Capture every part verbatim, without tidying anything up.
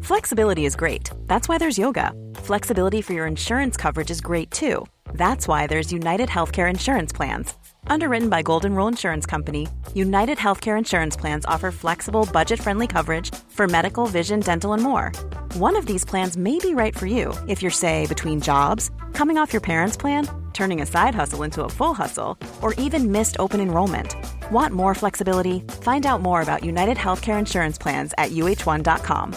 Flexibility is great. That's why there's yoga. Flexibility for your insurance coverage is great too. That's why there's United Healthcare Insurance Plans. Underwritten by Golden Rule Insurance Company, United Healthcare Insurance Plans offer flexible, budget-friendly coverage for medical, vision, dental, and more. One of these plans may be right for you if you're, say, between jobs, coming off your parents' plan, turning a side hustle into a full hustle, or even missed open enrollment. Want more flexibility? Find out more about United Healthcare Insurance Plans at U H one dot com.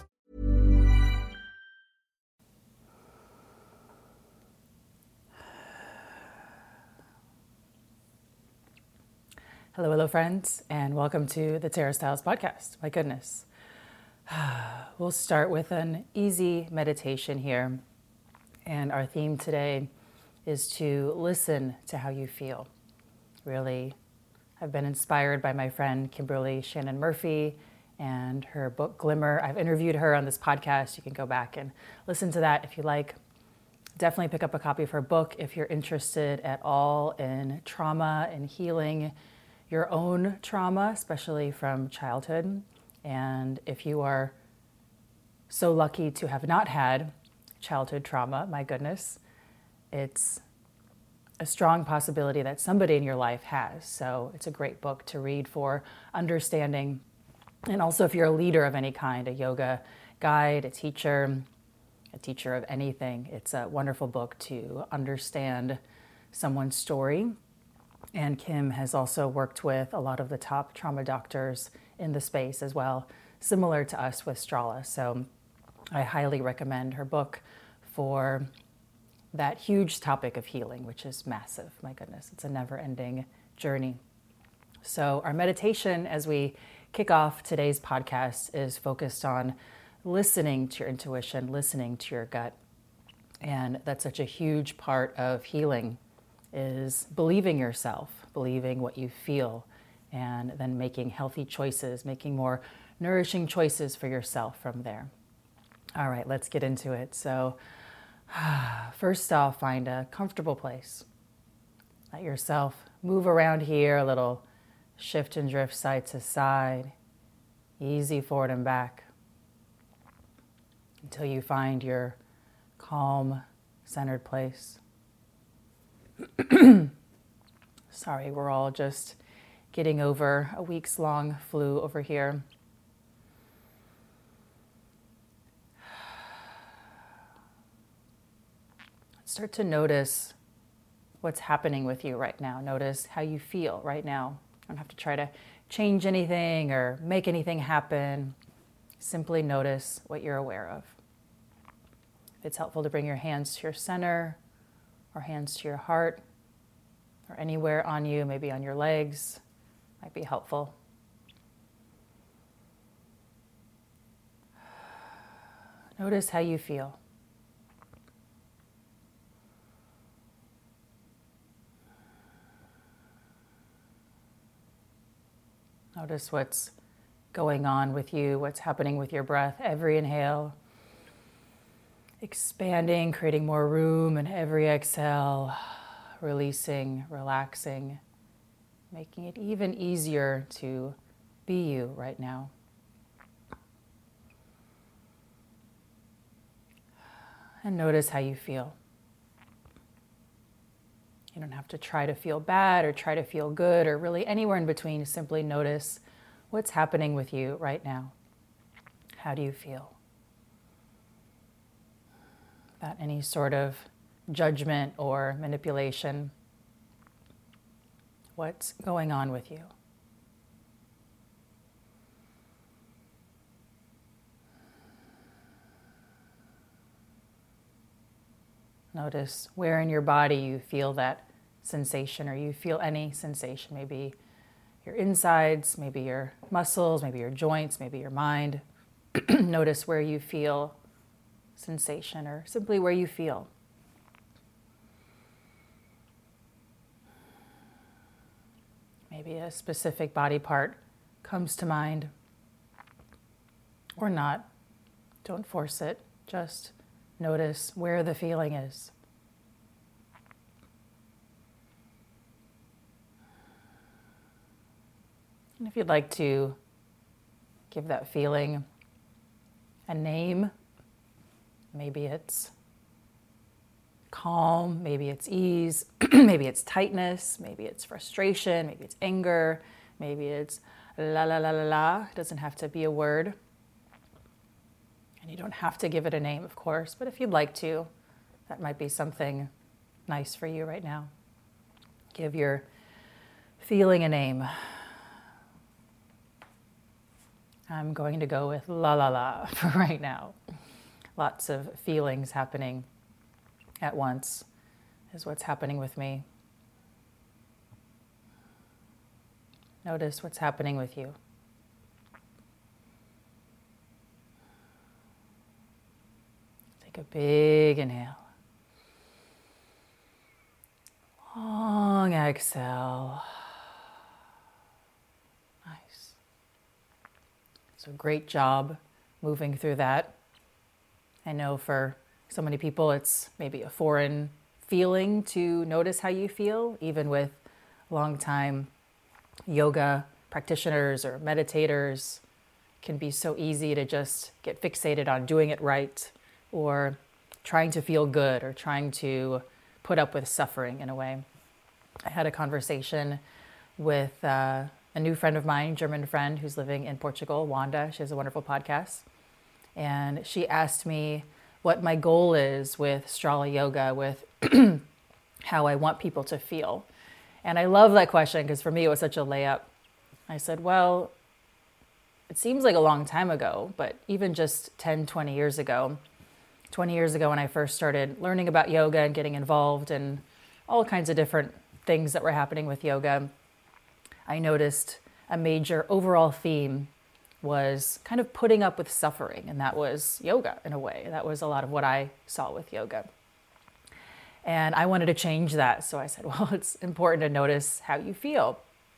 Hello, hello, friends, and welcome to the Tara Stiles Podcast. My goodness. We'll start with an easy meditation here. And our theme today is to listen to how you feel. Really, I've been inspired by my friend Kimberly Shannon Murphy and her book Glimmer. I've interviewed her on this podcast. You can go back and listen to that if you like. Definitely pick up a copy of her book if you're interested at all in trauma and healing your own trauma, especially from childhood. And if you are so lucky to have not had childhood trauma, my goodness, it's a strong possibility that somebody in your life has. So it's a great book to read for understanding. And also if you're a leader of any kind, a yoga guide, a teacher, a teacher of anything, it's a wonderful book to understand someone's story. And Kim has also worked with a lot of the top trauma doctors in the space as well, similar to us with Strala. So I highly recommend her book for that huge topic of healing, which is massive. My goodness, it's a never-ending journey. So our meditation as we kick off today's podcast is focused on listening to your intuition, listening to your gut. And that's such a huge part of healing, is believing yourself, believing what you feel, and then making healthy choices, making more nourishing choices for yourself from there. All right, let's get into it. So first off, find a comfortable place. Let yourself move around here, a little shift and drift side to side, easy forward and back, until you find your calm, centered place. Sorry, we're all just getting over a week's long flu over here. Start to notice what's happening with you right now. Notice how you feel right now. You don't have to try to change anything or make anything happen. Simply notice what you're aware of. If it's helpful to bring your hands to your center, or hands to your heart, or anywhere on you, maybe on your legs, might be helpful. Notice how you feel. Notice what's going on with you, what's happening with your breath. Every inhale, expanding, creating more room, and every exhale, releasing, relaxing, making it even easier to be you right now. And notice how you feel. You don't have to try to feel bad or try to feel good or really anywhere in between. Simply notice what's happening with you right now. How do you feel? Without any sort of judgment or manipulation. What's going on with you? Notice where in your body you feel that sensation, or you feel any sensation. Maybe your insides, maybe your muscles, maybe your joints, maybe your mind. Notice where you feel sensation, or simply where you feel. Maybe a specific body part comes to mind, or not. Don't force it. Just notice where the feeling is. And if you'd like to give that feeling a name. Maybe it's calm, maybe it's ease, maybe it's tightness, maybe it's frustration, maybe it's anger, maybe it's la la la la la. It doesn't have to be a word. And you don't have to give it a name, of course, but if you'd like to, that might be something nice for you right now. Give your feeling a name. I'm going to go with la la la for right now. Lots of feelings happening at once is what's happening with me. Notice what's happening with you. Take a big inhale. Long exhale. Nice. So great job moving through that. I know for so many people it's maybe a foreign feeling to notice how you feel, even with long-time yoga practitioners or meditators. It can be so easy to just get fixated on doing it right or trying to feel good or trying to put up with suffering in a way. I had a conversation with uh, a new friend of mine, German friend who's living in Portugal, Wanda. She has a wonderful podcast. And she asked me what my goal is with Strala Yoga, with how I want people to feel. And I love that question because for me it was such a layup. I said, well, it seems like a long time ago, but even just ten, twenty years ago, twenty years ago when I first started learning about yoga and getting involved in all kinds of different things that were happening with yoga, I noticed a major overall theme was kind of putting up with suffering, and that was yoga in a way. That was a lot of what I saw with yoga. And I wanted to change that, so I said, well, it's important to notice how you feel.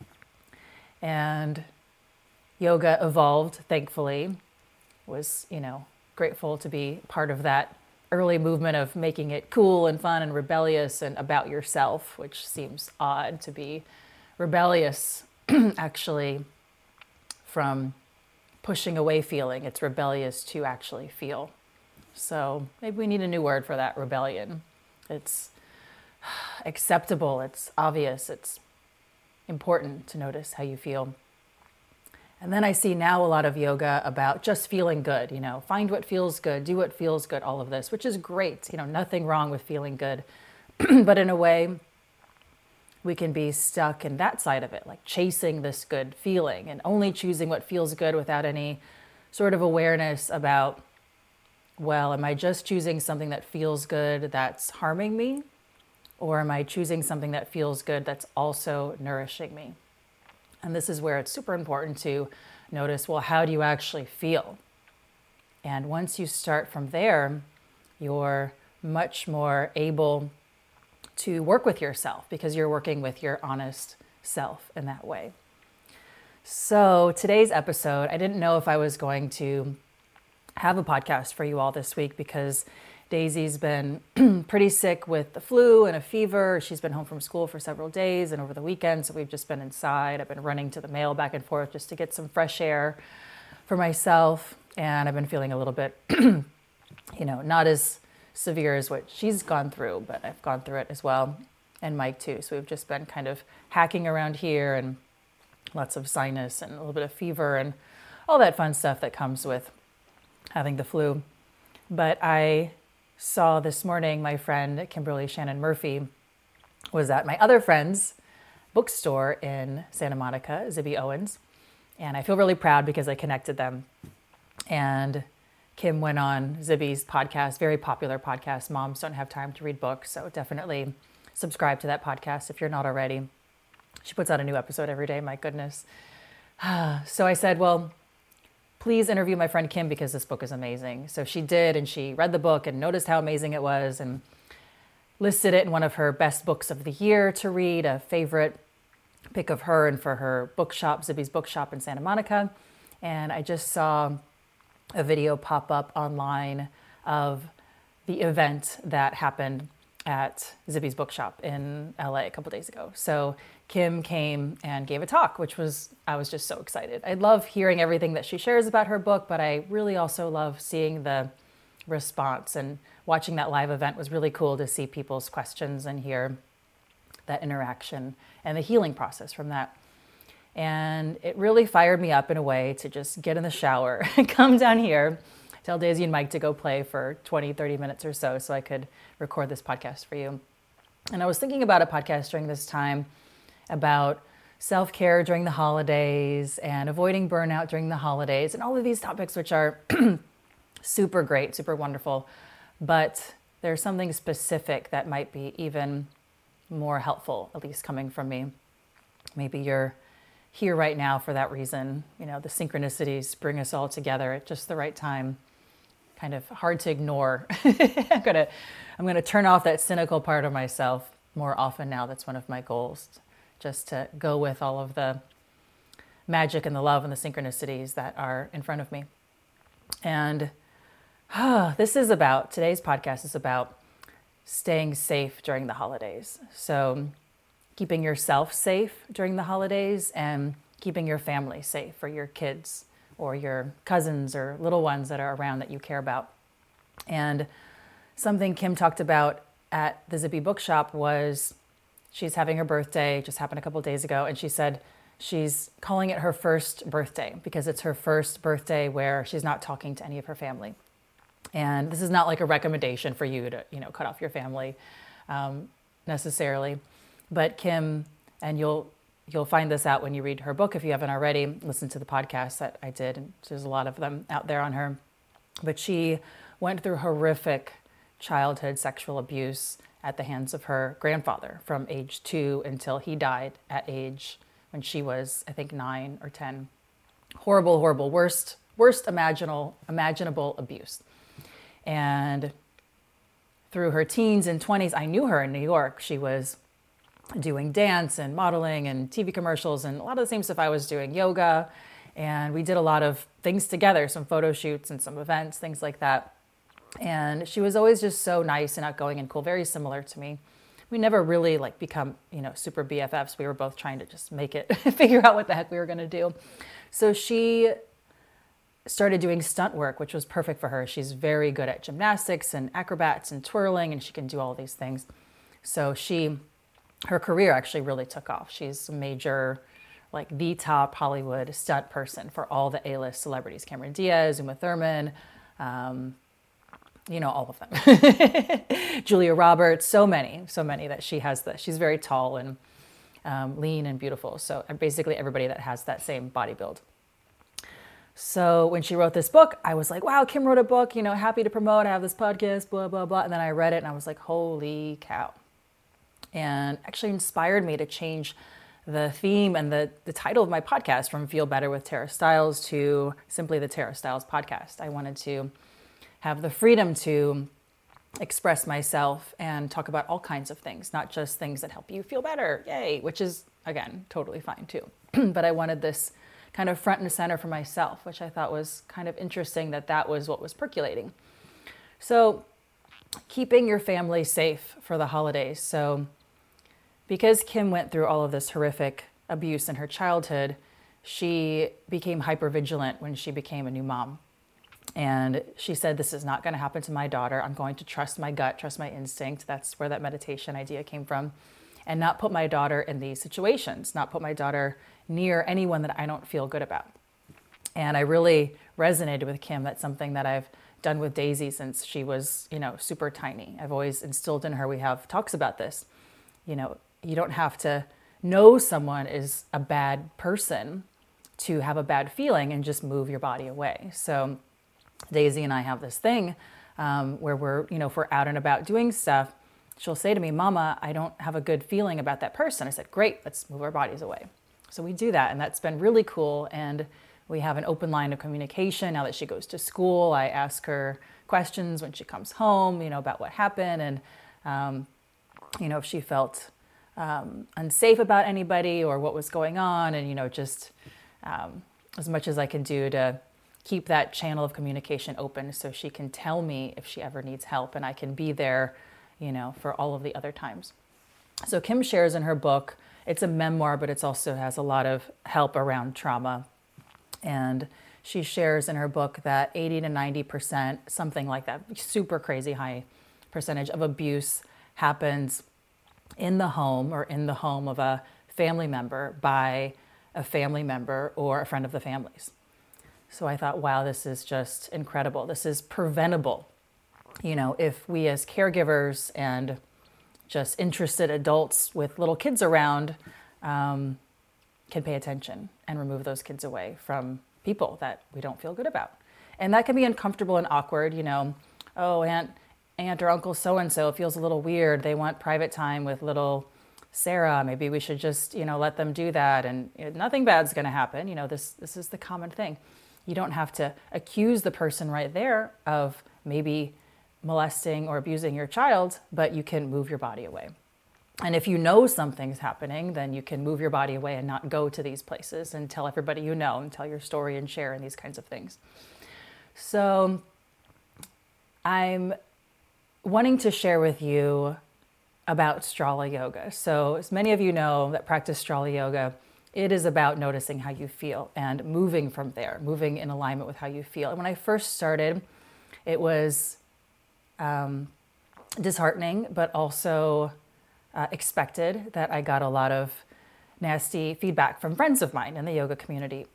And yoga evolved, thankfully. Was, you know, grateful to be part of that early movement of making it cool and fun and rebellious and about yourself, which seems odd to be rebellious, actually, from pushing away feeling. It's rebellious to actually feel. So maybe we need a new word for that, rebellion. It's acceptable, it's obvious, it's important to notice how you feel. And then I see now a lot of yoga about just feeling good, you know, find what feels good, do what feels good, all of this, which is great, you know, nothing wrong with feeling good. But in a way, we can be stuck in that side of it, like chasing this good feeling and only choosing what feels good without any sort of awareness about, well, am I just choosing something that feels good that's harming me? Or am I choosing something that feels good that's also nourishing me? And this is where it's super important to notice, well, how do you actually feel? And once you start from there, you're much more able to work with yourself because you're working with your honest self in that way. So today's episode, I didn't know if I was going to have a podcast for you all this week because Daisy's been pretty sick with the flu and a fever. She's been home from school for several days and over the weekend, so we've just been inside. I've been running to the mail back and forth just to get some fresh air for myself, and I've been feeling a little bit, you know, not as severe as what she's gone through, but I've gone through it as well, and Mike too. So we've just been kind of hacking around here and lots of sinus and a little bit of fever and all that fun stuff that comes with having the flu. But I saw this morning my friend Kimberly Shannon Murphy was at my other friend's bookstore in Santa Monica, Zibby Owens, and I feel really proud because I connected them. And Kim went on Zibby's podcast, very popular podcast, Moms Don't Have Time to Read Books. So definitely subscribe to that podcast if you're not already. She puts out a new episode every day, my goodness. So I said, well, please interview my friend Kim because this book is amazing. So she did, and she read the book and noticed how amazing it was and listed it in one of her best books of the year to read, a favorite pick of her and for her bookshop, Zibby's Bookshop in Santa Monica. And I just saw a video pop up online of the event that happened at Zippy's Bookshop in L A a couple days ago. So Kim came and gave a talk, which was, I was just so excited. I love hearing everything that she shares about her book, but I really also love seeing the response, and watching that live event was really cool to see people's questions and hear that interaction and the healing process from that. And it really fired me up in a way to just get in the shower and come down here, tell Daisy and Mike to go play for twenty, thirty minutes or so so I could record this podcast for you. And I was thinking about a podcast during this time about self-care during the holidays and avoiding burnout during the holidays and all of these topics, which are super great, super wonderful. But there's something specific that might be even more helpful, at least coming from me. Maybe you're here right now for that reason. You know, the synchronicities bring us all together at just the right time. Kind of hard to ignore. I'm gonna, I'm gonna turn off that cynical part of myself more often now. That's one of my goals, just to go with all of the magic and the love and the synchronicities that are in front of me. And uh, this is about, today's podcast is about staying safe during the holidays. So keeping yourself safe during the holidays and keeping your family safe, or your kids or your cousins or little ones that are around that you care about. And something Kim talked about at the Zippy Bookshop was she's having her birthday, just happened a couple days ago, and she said she's calling it her first birthday because it's her first birthday where she's not talking to any of her family. And this is not like a recommendation for you to, you know, cut off your family um, necessarily. But Kim, and you'll you'll find this out when you read her book if you haven't already, listen to the podcast that I did, and there's a lot of them out there on her. But she went through horrific childhood sexual abuse at the hands of her grandfather from age two until he died at age when she was, I think, nine or ten. Horrible, horrible, worst, worst imaginable, imaginable abuse. And through her teens and twenties, I knew her in New York. She was doing dance and modeling and T V commercials and a lot of the same stuff I was doing, yoga. And we did a lot of things together, some photo shoots and some events, things like that. And she was always just so nice and outgoing and cool, very similar to me. We never really like become, you know, super B F Fs. We were both trying to just make it, figure out what the heck we were going to do. So she started doing stunt work, which was perfect for her. She's very good at gymnastics and acrobats and twirling, and she can do all these things. So she, her career actually really took off. She's a major, like the top Hollywood stunt person for all the A-list celebrities, Cameron Diaz, Uma Thurman, um, you know, all of them. Julia Roberts, so many, so many that she has that. She's very tall and um, lean and beautiful. So basically everybody that has that same body build. So when she wrote this book, I was like, wow, Kim wrote a book, you know, happy to promote, I have this podcast, blah, blah, blah. And then I read it and I was like, holy cow. And actually inspired me to change the theme and the, the title of my podcast from Feel Better with Tara Stiles to simply the Tara Stiles Podcast. I wanted to have the freedom to express myself and talk about all kinds of things, not just things that help you feel better, yay, which is, again, totally fine too. But I wanted this kind of front and center for myself, which I thought was kind of interesting that that was what was percolating. So keeping your family safe for the holidays. So because Kim went through all of this horrific abuse in her childhood, she became hypervigilant when she became a new mom. And she said, this is not going to happen to my daughter. I'm going to trust my gut, trust my instinct. That's where that meditation idea came from. And not put my daughter in these situations, not put my daughter near anyone that I don't feel good about. And I really resonated with Kim. That's something that I've done with Daisy since she was, you know, super tiny. I've always instilled in her, we have talks about this. You know, you don't have to know someone is a bad person to have a bad feeling and just move your body away. So Daisy and I have this thing um, where we're, you know, if we're out and about doing stuff, she'll say to me, Mama, I don't have a good feeling about that person. I said, great, let's move our bodies away. So we do that, and that's been really cool. And we have an open line of communication. Now that she goes to school, I ask her questions when she comes home, you know, about what happened and, um, you know, if she felt um, unsafe about anybody or what was going on. And, you know, just um, as much as I can do to keep that channel of communication open so she can tell me if she ever needs help, and I can be there you know, for all of the other times. So Kim shares in her book, it's a memoir, but it also has a lot of help around trauma. And she shares in her book that eighty to ninety percent, something like that, super crazy high percentage of abuse happens in the home or in the home of a family member by a family member or a friend of the family's. So I thought, wow, this is just incredible. This is preventable. You know, if we as caregivers and just interested adults with little kids around um, can pay attention and remove those kids away from people that we don't feel good about. And that can be uncomfortable and awkward, you know, oh, aunt, aunt or uncle so-and-so feels a little weird. They want private time with little Sarah. Maybe we should just, you know, let them do that. And you know, nothing bad's going to happen. You know, this, this is the common thing. You don't have to accuse the person right there of maybe molesting or abusing your child, but you can move your body away. And if you know something's happening, then you can move your body away and not go to these places and tell everybody you know and tell your story and share and these kinds of things. So I'm wanting to share with you about Strala Yoga. So as many of you know that practice Strala Yoga, it is about noticing how you feel and moving from there, moving in alignment with how you feel. And when I first started, it was um, disheartening, but also uh, expected that I got a lot of nasty feedback from friends of mine in the yoga community.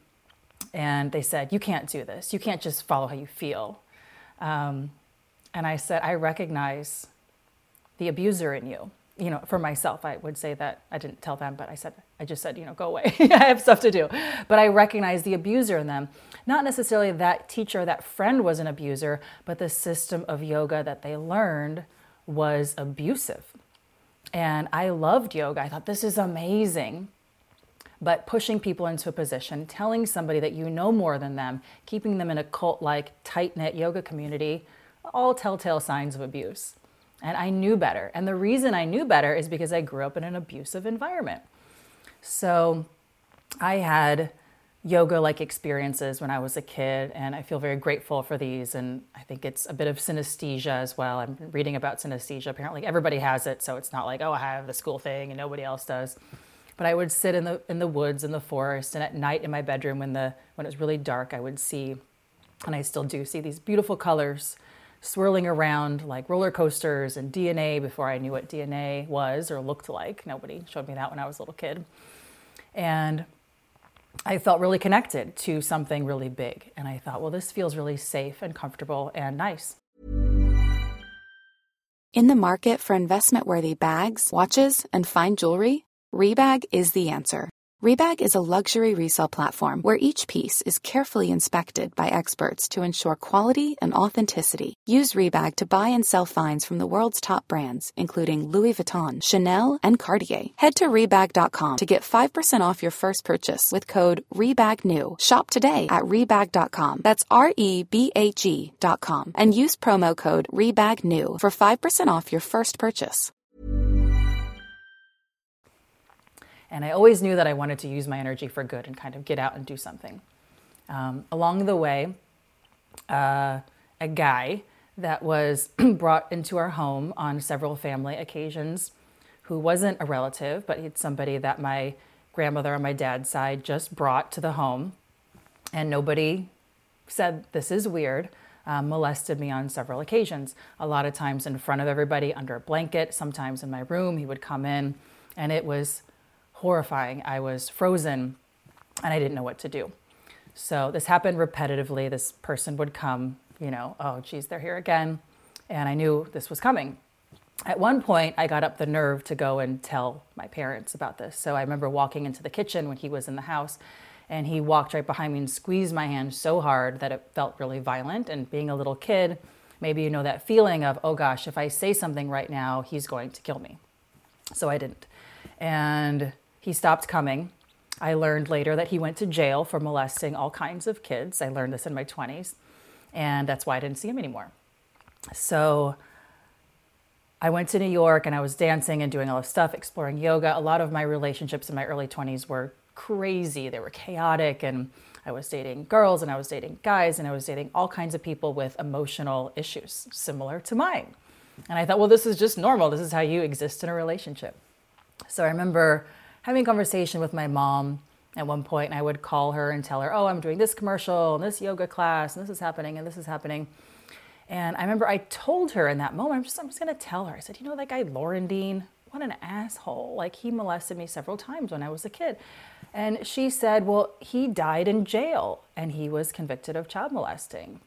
And they said, you can't do this. You can't just follow how you feel. Um, and I said, I recognize the abuser in you. You know, for myself, I would say that, I didn't tell them, but I said, I just said, you know, go away. I have stuff to do. But I recognize the abuser in them. Not necessarily that teacher, that friend was an abuser, but the system of yoga that they learned was abusive. And I loved yoga. I thought, this is amazing. But pushing people into a position, telling somebody that you know more than them, keeping them in a cult-like, tight-knit yoga community, all telltale signs of abuse. And I knew better. And the reason I knew better is because I grew up in an abusive environment. So I had yoga-like experiences when I was a kid, and I feel very grateful for these. And I think it's a bit of synesthesia as well. I'm reading about synesthesia. Apparently everybody has it, so it's not like, oh, I have the school thing and nobody else does. But I would sit in the in the woods, in the forest, and at night in my bedroom when the when it was really dark, I would see, and I still do see, these beautiful colors swirling around like roller coasters and D N A before I knew what D N A was or looked like. Nobody showed me that when I was a little kid. And I felt really connected to something really big. And I thought, well, this feels really safe and comfortable and nice. In the market for investment-worthy bags, watches, and fine jewelry, Rebag is the answer. Rebag is a luxury resale platform where each piece is carefully inspected by experts to ensure quality and authenticity. Use Rebag to buy and sell finds from the world's top brands, including Louis Vuitton, Chanel, and Cartier. Head to Rebag dot com to get five percent off your first purchase with code REBAGNEW. Shop today at Rebag dot com. That's R E B A G dot com. And use promo code REBAGNEW for five percent off your first purchase. And I always knew that I wanted to use my energy for good and kind of get out and do something. Um, along the way, uh, a guy that was brought into our home on several family occasions, who wasn't a relative, but he's somebody that my grandmother on my dad's side just brought to the home. And nobody said, this is weird, um, molested me on several occasions. A lot of times in front of everybody, under a blanket, sometimes in my room, he would come in, and it was horrifying. I was frozen and I didn't know what to do. So this happened repetitively. This person would come, you know, oh geez, they're here again. And I knew this was coming. At one point, I got up the nerve to go and tell my parents about this. So I remember walking into the kitchen when he was in the house, and he walked right behind me and squeezed my hand so hard that it felt really violent. And being a little kid, maybe you know that feeling of, oh gosh, if I say something right now, he's going to kill me. So I didn't. And he stopped coming. I learned later that he went to jail for molesting all kinds of kids. I learned this in my twenties, and that's why I didn't see him anymore. So I went to New York, and I was dancing and doing all this stuff, exploring yoga. A lot of my relationships in my early twenties were crazy. They were chaotic, and I was dating girls, and I was dating guys, and I was dating all kinds of people with emotional issues similar to mine. And I thought, well, this is just normal. This is how you exist in a relationship. So I remember having a conversation with my mom at one point, and I would call her and tell her, oh, I'm doing this commercial and this yoga class and this is happening and this is happening. And I remember I told her in that moment, I'm just, I'm just going to tell her. I said, you know, that guy Lauren Dean, what an asshole. Like, he molested me several times when I was a kid. And she said, well, he died in jail and he was convicted of child molesting.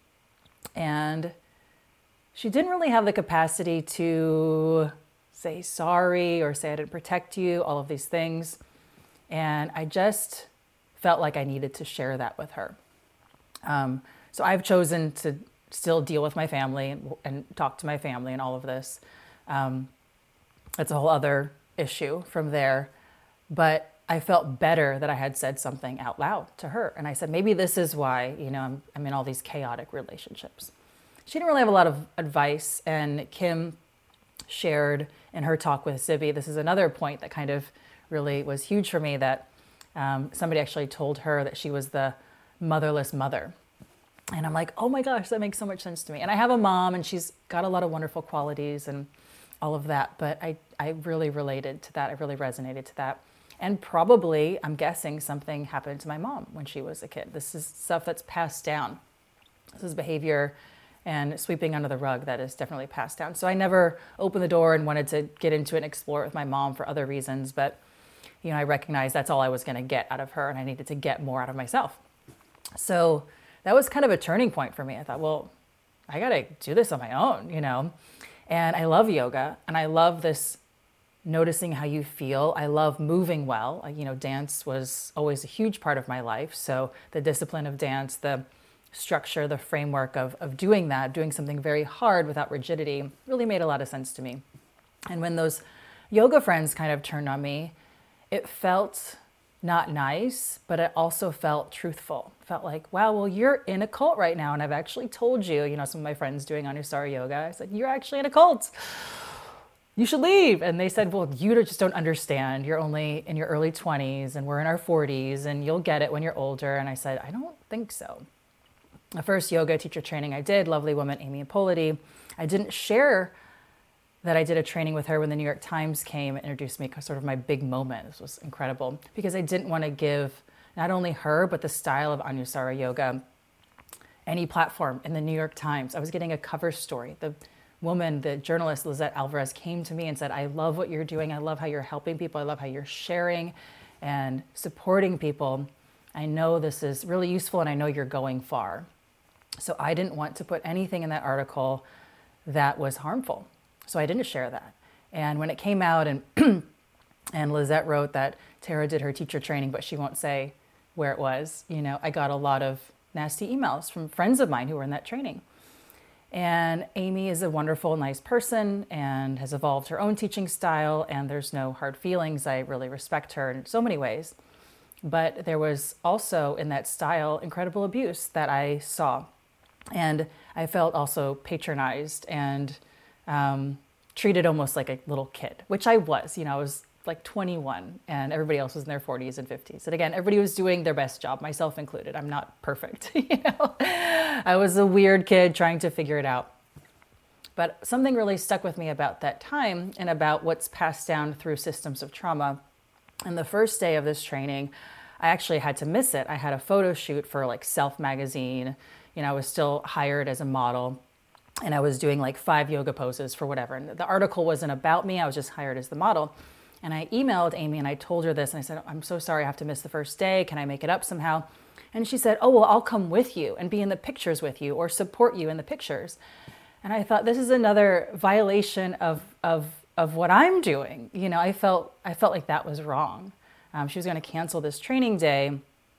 And she didn't really have the capacity to say sorry or say I didn't protect you, all of these things. And I just felt like I needed to share that with her. Um, so I've chosen to still deal with my family and, and talk to my family and all of this. Um, that's a whole other issue from there. But I felt better that I had said something out loud to her. And I said, maybe this is why, you know, I'm, I'm in all these chaotic relationships. She didn't really have a lot of advice. And Kim shared in her talk with Zibby, this is another point that kind of really was huge for me, that um, somebody actually told her that she was the motherless mother. And I'm like, oh my gosh, that makes so much sense to me. And I have a mom and she's got a lot of wonderful qualities and all of that. But I, I really related to that. I really resonated to that. And probably, I'm guessing, something happened to my mom when she was a kid. This is stuff that's passed down. This is behavior and sweeping under the rug that is definitely passed down. So I never opened the door and wanted to get into it and explore it with my mom for other reasons. But, you know, I recognized that's all I was going to get out of her, and I needed to get more out of myself. So that was kind of a turning point for me. I thought, well, I got to do this on my own, you know. And I love yoga, and I love this noticing how you feel. I love moving well. You know, dance was always a huge part of my life. So the discipline of dance, the structure, the framework of, of doing that, doing something very hard without rigidity, really made a lot of sense to me. And when those yoga friends kind of turned on me, it felt not nice, but it also felt truthful. It felt like, wow, well, you're in a cult right now. And I've actually told you, you know, some of my friends doing Anusara yoga, I said, you're actually in a cult. You should leave. And they said, well, you just don't understand. You're only in your early twenties and we're in our forties and you'll get it when you're older. And I said, I don't think so. The first yoga teacher training I did, lovely woman, Amy Ippoliti, I didn't share that I did a training with her when the New York Times came and introduced me, sort of my big moment. This was incredible because I didn't want to give not only her, but the style of Anusara yoga any platform in the New York Times. I was getting a cover story. The woman, the journalist, Lizette Alvarez, came to me and said, I love what you're doing. I love how you're helping people. I love how you're sharing and supporting people. I know this is really useful and I know you're going far. So I didn't want to put anything in that article that was harmful. So I didn't share that. And when it came out and and Lizette wrote that Tara did her teacher training, but she won't say where it was, you know, I got a lot of nasty emails from friends of mine who were in that training. And Amy is a wonderful, nice person and has evolved her own teaching style, and there's no hard feelings. I really respect her in so many ways. But there was also in that style incredible abuse that I saw. And I felt also patronized and um, treated almost like a little kid, which I was. You know, I was like twenty-one and everybody else was in their forties and fifties. And again, everybody was doing their best job, myself included. I'm not perfect, you know. I was a weird kid trying to figure it out. But something really stuck with me about that time and about what's passed down through systems of trauma. And the first day of this training, I actually had to miss it. I had a photo shoot for like Self magazine. You know, I was still hired as a model and I was doing like five yoga poses for whatever. And the article wasn't about me. I was just hired as the model. And I emailed Amy and I told her this and I said, I'm so sorry I have to miss the first day. Can I make it up somehow? And she said, oh, well, I'll come with you and be in the pictures with you or support you in the pictures. And I thought, this is another violation of of of what I'm doing. You know, I felt I felt like that was wrong. Um, she was going to cancel this training day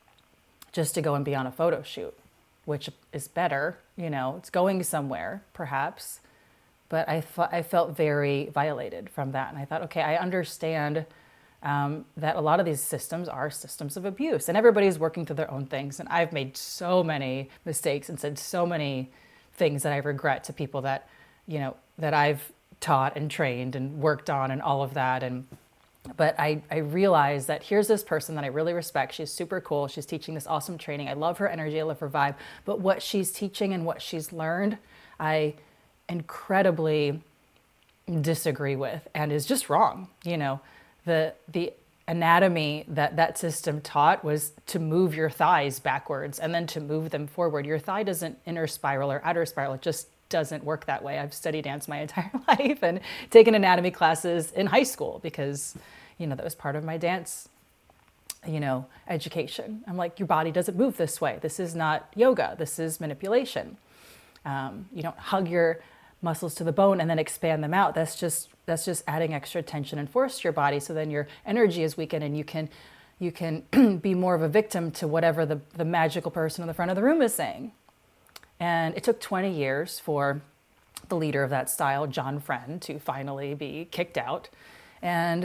just to go and be on a photo shoot, which is better. You know, it's going somewhere, perhaps. But I, th- I felt very violated from that. And I thought, okay, I understand um, that a lot of these systems are systems of abuse. And everybody's working through their own things. And I've made so many mistakes and said so many things that I regret to people that, you know, that I've taught and trained and worked on and all of that. And but I, I realized that here's this person that I really respect. She's super cool. She's teaching this awesome training. I love her energy. I love her vibe. But what she's teaching and what she's learned, I incredibly disagree with and is just wrong. You know, the the anatomy that that system taught was to move your thighs backwards and then to move them forward. Your thigh doesn't inner spiral or outer spiral. It just doesn't work that way. I've studied dance my entire life and taken anatomy classes in high school because, you know, that was part of my dance, you know, education. I'm like, your body doesn't move this way. This is not yoga. This is manipulation. Um, you don't hug your muscles to the bone and then expand them out. That's just that's just adding extra tension and force to your body. So then your energy is weakened and you can you can be more of a victim to whatever the, the magical person in the front of the room is saying. And it took twenty years for the leader of that style, John Friend, to finally be kicked out. And,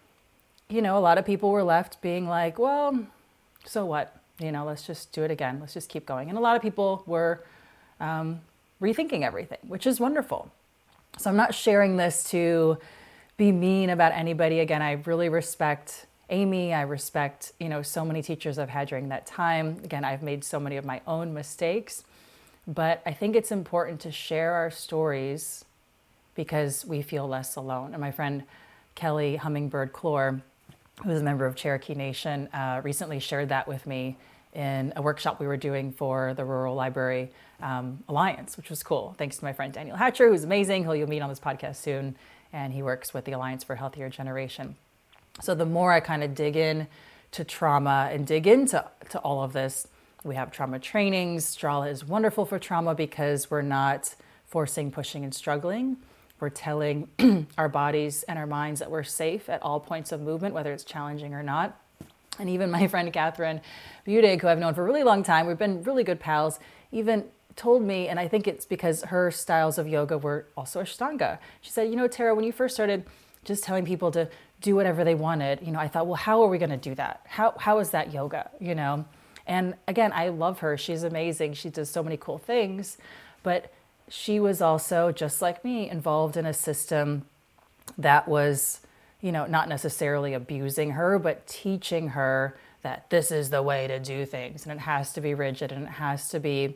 you know, a lot of people were left being like, well, so what? You know, let's just do it again. Let's just keep going. And a lot of people were um, rethinking everything, which is wonderful. So I'm not sharing this to be mean about anybody. Again, I really respect Amy. I respect, you know, so many teachers I've had during that time. Again, I've made so many of my own mistakes. But I think it's important to share our stories because we feel less alone. And my friend Kelly Hummingbird Clore, who's a member of Cherokee Nation, uh, recently shared that with me in a workshop we were doing for the Rural Library um, Alliance, which was cool. Thanks to my friend Daniel Hatcher, who's amazing, who you'll meet on this podcast soon. And he works with the Alliance for a Healthier Generation. So the more I kind of dig in to trauma and dig into to all of this, we have trauma trainings. Strala is wonderful for trauma because we're not forcing, pushing, and struggling. We're telling our bodies and our minds that we're safe at all points of movement, whether it's challenging or not. And even my friend Catherine Budig, who I've known for a really long time, we've been really good pals, even told me, and I think it's because her styles of yoga were also Ashtanga. She said, you know, Tara, when you first started just telling people to do whatever they wanted, you know, I thought, well, how are we going to do that? How How is that yoga, you know? And again, I love her. She's amazing. She does so many cool things. But she was also, just like me, involved in a system that was, you know, not necessarily abusing her, but teaching her that this is the way to do things. And it has to be rigid and it has to be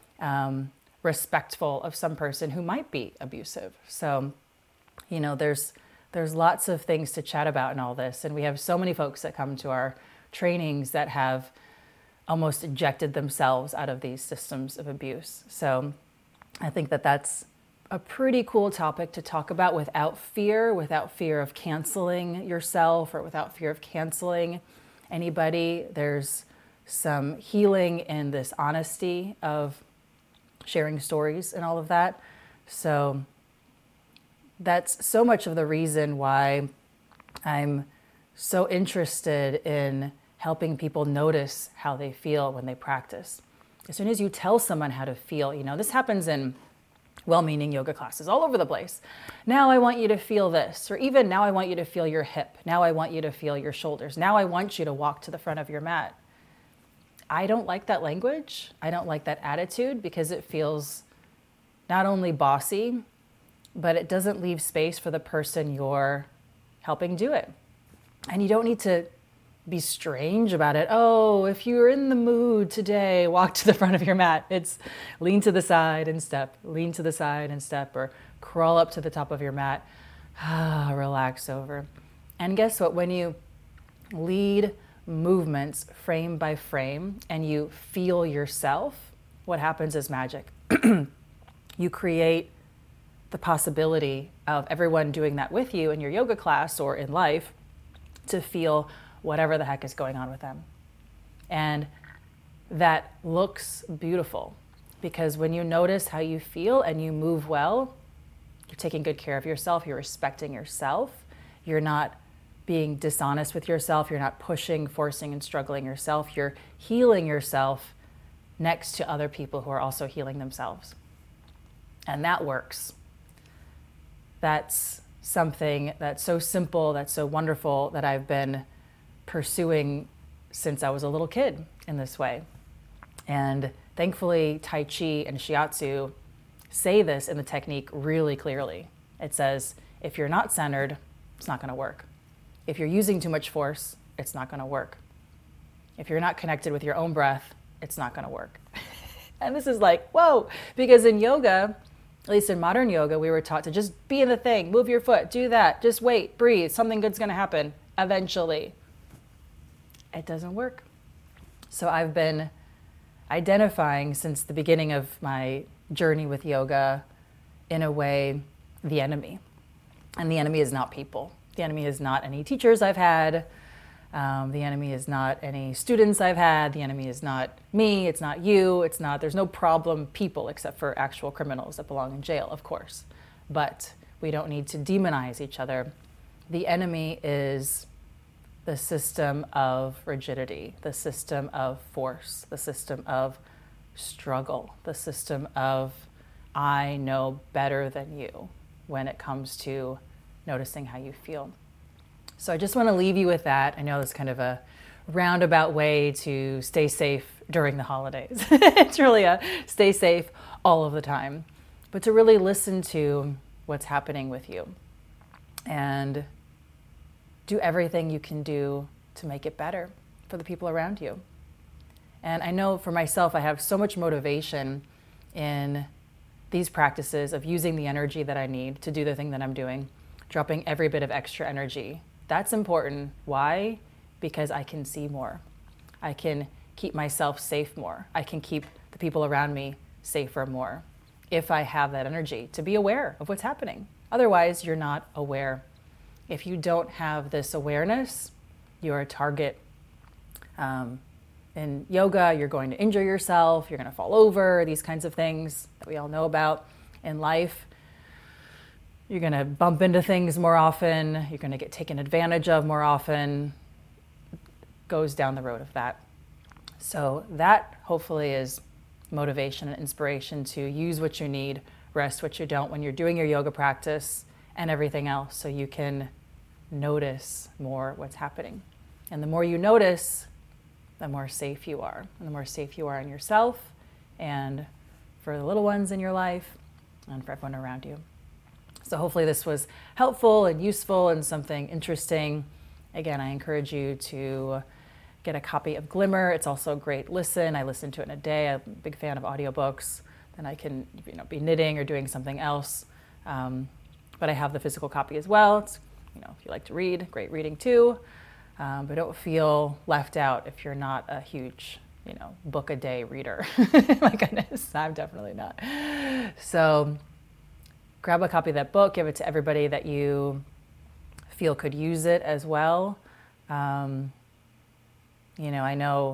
um, respectful of some person who might be abusive. So, you know, there's there's lots of things to chat about in all this. And we have so many folks that come to our trainings that have almost ejected themselves out of these systems of abuse. So I think that that's a pretty cool topic to talk about without fear, without fear of canceling yourself or without fear of canceling anybody. There's some healing in this honesty of sharing stories and all of that. So that's so much of the reason why I'm so interested in helping people notice how they feel when they practice. As soon as you tell someone how to feel, you know, this happens in well-meaning yoga classes all over the place. Now I want you to feel this, or even now I want you to feel your hip. Now I want you to feel your shoulders. Now I want you to walk to the front of your mat. I don't like that language. I don't like that attitude because it feels not only bossy, but it doesn't leave space for the person you're helping do it. And you don't need to be strange about it. Oh, if you're in the mood today, walk to the front of your mat. It's lean to the side and step, lean to the side and step, or crawl up to the top of your mat. Ah, relax over. And guess what? When you lead movements frame by frame and you feel yourself, what happens is magic. You create the possibility of everyone doing that with you in your yoga class or in life to feel whatever the heck is going on with them. And that looks beautiful because when you notice how you feel and you move well, you're taking good care of yourself, you're respecting yourself, you're not being dishonest with yourself, you're not pushing, forcing, and struggling yourself, you're healing yourself next to other people who are also healing themselves. And that works. That's something that's so simple, that's so wonderful, that I've been pursuing since I was a little kid in this way. And thankfully, Tai Chi and Shiatsu say this in the technique really clearly. It says, if you're not centered, it's not going to work. If you're using too much force, it's not going to work. If you're not connected with your own breath, it's not going to work. And this is like, whoa, because in yoga, At least in modern yoga, we were taught to just be in the thing, move your foot, do that, just wait, breathe, something good's gonna happen eventually. It doesn't work. So I've been identifying since the beginning of my journey with yoga, in a way, the enemy. And the enemy is not people. The enemy is not any teachers I've had. Um, the enemy is not any students I've had. The enemy is not me. It's not you. It's not, there's no problem people except for actual criminals that belong in jail, of course. But we don't need to demonize each other. The enemy is the system of rigidity, the system of force, the system of struggle, the system of I know better than you when it comes to noticing how you feel. So I just want to leave you with that. I know it's kind of a roundabout way to stay safe during the holidays. It's really a stay safe all of the time, but to really listen to what's happening with you and do everything you can do to make it better for the people around you. And I know for myself, I have so much motivation in these practices of using the energy that I need to do the thing that I'm doing, dropping every bit of extra energy. That's important. Why? Because I can see more. I can keep myself safe more. I can keep the people around me safer more if I have that energy to be aware of what's happening. Otherwise, you're not aware. If you don't have this awareness, you're a target. Um, in yoga, you're going to injure yourself, you're going to fall over, these kinds of things that we all know about. In life, you're going to bump into things more often, you're going to get taken advantage of more often. Goes down the road of that. So that hopefully is motivation and inspiration to use what you need, rest what you don't when you're doing your yoga practice and everything else, so you can notice more what's happening. And the more you notice, the more safe you are. And the more safe you are in yourself and for the little ones in your life and for everyone around you. So hopefully this was helpful and useful and something interesting. Again, I encourage you to get a copy of Glimmer. It's also a great listen. I listen to it in a day. I'm a big fan of audiobooks. Then I can, you know, be knitting or doing something else. Um, but I have the physical copy as well. It's, you know, if you like to read, great reading too. Um, but don't feel left out if you're not a huge, you know, book a day reader. My goodness, I'm definitely not. So grab a copy of that book, give it to everybody that you feel could use it as well. Um, you know, I know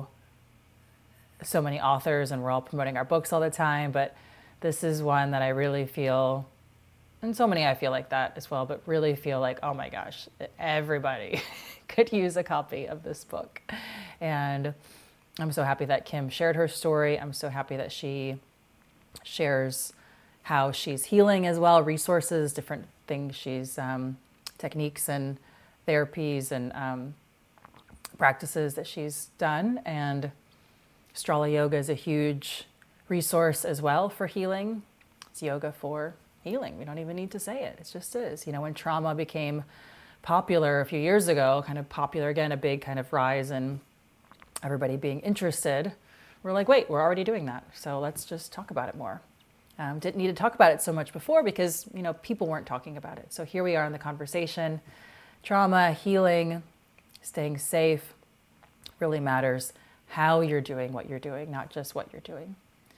so many authors and we're all promoting our books all the time, but this is one that I really feel, and so many I feel like that as well, but really feel like, oh my gosh, everybody could use a copy of this book. And I'm so happy that Kim shared her story. I'm so happy that she shares how she's healing as well, resources, different things she's, um, techniques and therapies and um, practices that she's done. And Strala Yoga is a huge resource as well for healing. It's yoga for healing. We don't even need to say it. It just is. You know, when trauma became popular a few years ago, kind of popular again, a big kind of rise in everybody being interested, we're like, wait, we're already doing that. So let's just talk about it more. Um, didn't need to talk about it so much before because, you know, people weren't talking about it. So here we are in the conversation. Trauma, healing, staying safe really matters. How you're doing what you're doing, not just what you're doing.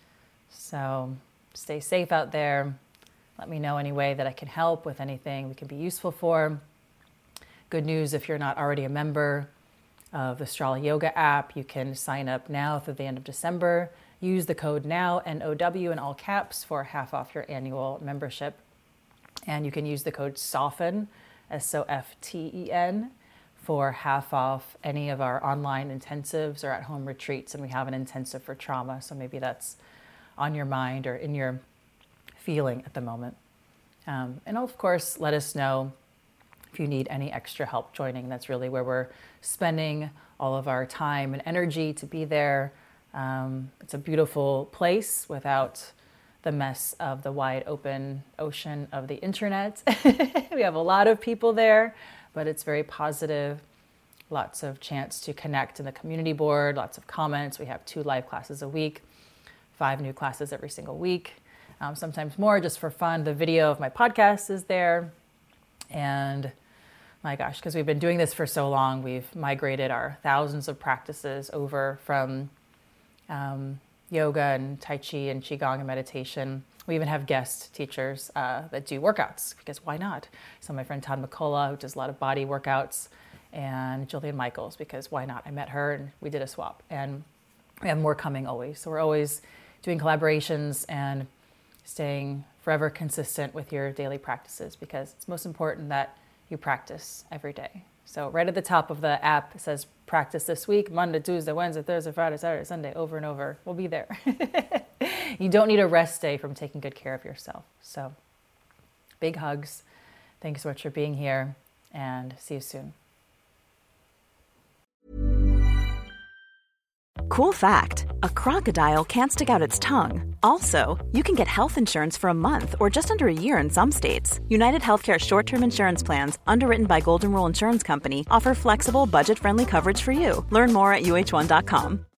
So stay safe out there. Let me know any way that I can help with anything we can be useful for. Good news, if you're not already a member of the Strala Yoga app, you can sign up now through the end of December. Use the code NOW, N O W in all caps, for half off your annual membership. And you can use the code SOFTEN, S O F T E N, for half off any of our online intensives or at-home retreats. And we have an intensive for trauma, so maybe that's on your mind or in your feeling at the moment. Um, and of course, let us know if you need any extra help joining. That's really where we're spending all of our time and energy to be there. Um, it's a beautiful place without the mess of the wide open ocean of the internet. We have a lot of people there, but it's very positive. Lots of chance to connect in the community board, lots of comments. We have two live classes a week, five new classes every single week. um, sometimes more just for fun. The video of my podcast is there. And my gosh, because we've been doing this for so long, we've migrated our thousands of practices over from um, yoga and Tai Chi and Qigong and meditation. We even have guest teachers uh, that do workouts, because why not? So my friend Todd McCullough, who does a lot of body workouts, and Jillian Michaels, because why not? I met her and we did a swap, and we have more coming always. So we're always doing collaborations and staying forever consistent with your daily practices, because it's most important that you practice every day. So right at the top of the app, it says practice this week, Monday, Tuesday, Wednesday, Thursday, Friday, Saturday, Sunday, over and over. We'll be there. You don't need a rest day from taking good care of yourself. So big hugs. Thanks so much for being here, and see you soon. Cool fact, a crocodile can't stick out its tongue. Also, you can get health insurance for a month or just under a year in some states. United Healthcare short-term insurance plans, underwritten by Golden Rule Insurance Company, offer flexible, budget-friendly coverage for you. Learn more at U H one dot com.